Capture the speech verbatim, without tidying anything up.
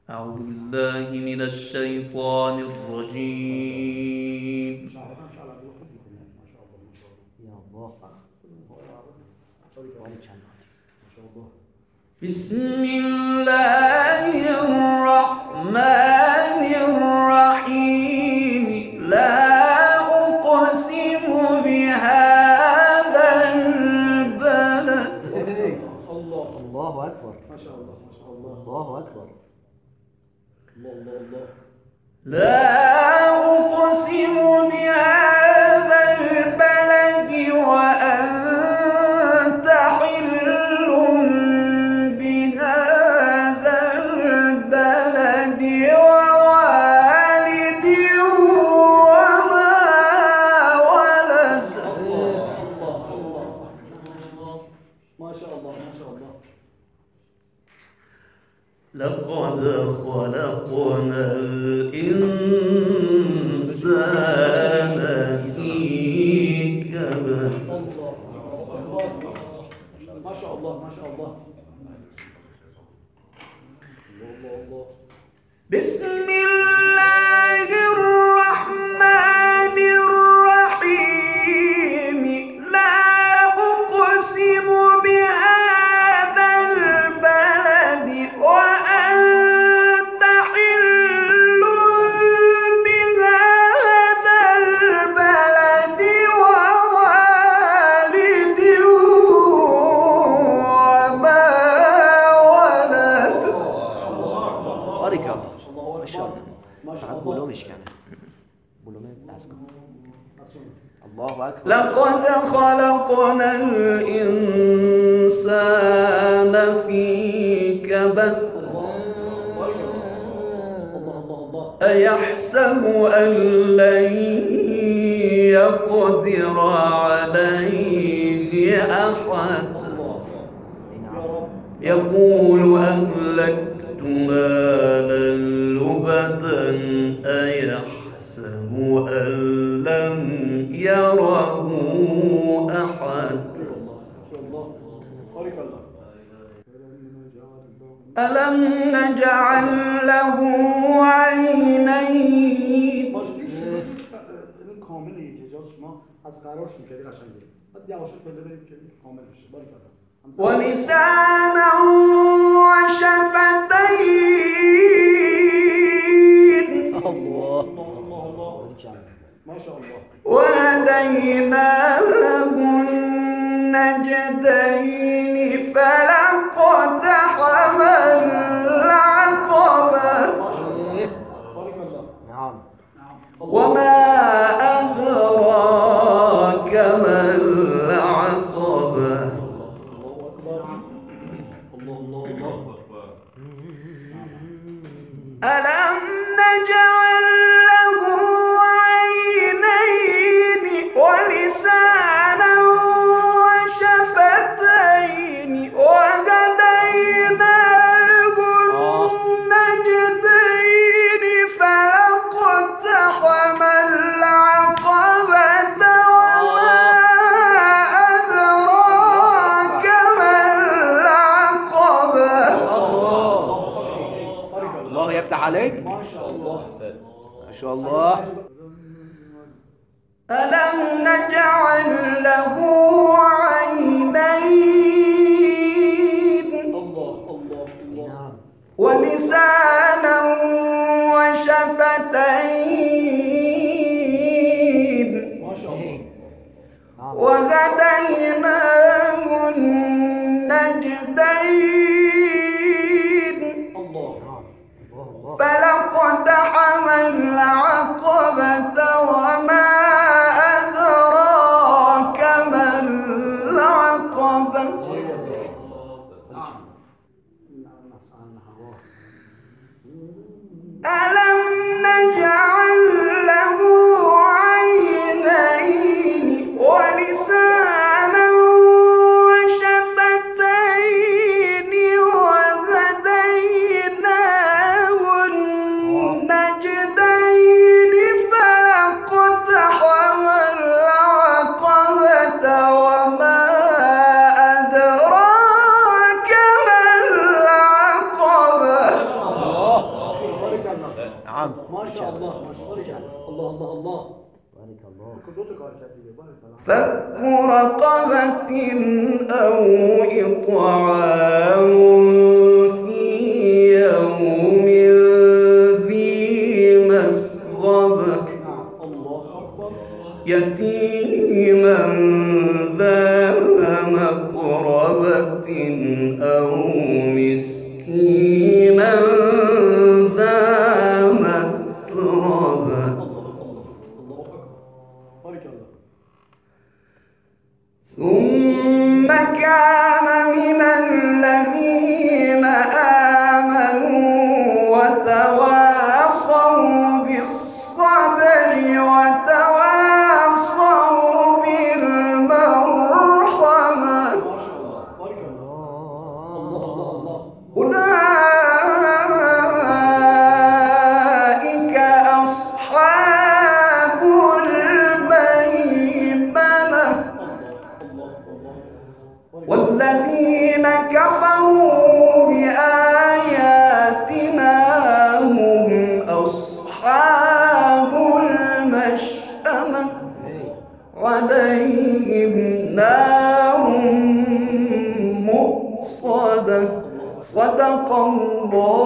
أعوذ بالله من الشيطان الرجيم. بسم الله الرحمن الرحيم. لا أقسم بهذا البلد. الله أكبر. ما شاء الله ما شاء الله. الله أكبر. الله الله الله. لا أقسم بهذا البلد وأنت حل بهذا البلد ووالد وما ولد. الله الله. ما شاء الله ما شاء الله. لقد خلقنا الإنسان في كبد. ما شاء الله ما شاء الله. الله الله. بسم الله الرحمن الرحيم. لا أقسم بهذا البلد وأنت حل بهذا البلد ووالد وما ولد. بارك الله. ما شاء الله. فقط بولو مش كامل. بولو أسكت. الله أكبر. لقد خلقنا الإنسان في كبد. أيحسب أن لن يقدر عليه أحد. يقول أهلكت مالا لبدا أيحسب أن لم يره أحد. ألم نجعل له عينين این کامله که اجازه شما از قرار شروع کردی قشنگه. بعد یواش تا بریم که کامل بشه. بارک الله. ولسانا وشفتين. الله الله. ما شاء الله. وهديناه النجدين فلاقتحم العقبة. بارك الله. نعم. وما أدراك ما العقبة. ألم نجعل له عينين ولسانا وشفتين وهديناه النجدين فلاقتحم العقبة وما أدراك ما العقبة. الله يفتح عليك. ما شاء الله. ما شاء الله. ألم نجعل له عينين الله الله الله. ولسانا وشفتين ما شاء الله. وهديناه النجدين الله. فلاقتحم العقبة وما أدراك ما العقبة. ألم نجعل له عينين ولسانا وشفتين وهديناه النجدين نعم ما شاء الله ما شاء الله الله الله الله بارك الله فك رقبة أو إطعام في يوم ذي مسغبة الله أكبر يتيما ذا مقربة أو مسكينا ذا متربة ثم كان من الذين آمنوا وتواصوا بالصبر وتواصوا بالمرحمة أولئك أصحاب الميمنة والذين كفروا بآياتنا هم أصحاب المشأمة عليهم نار مؤصدة صدق الله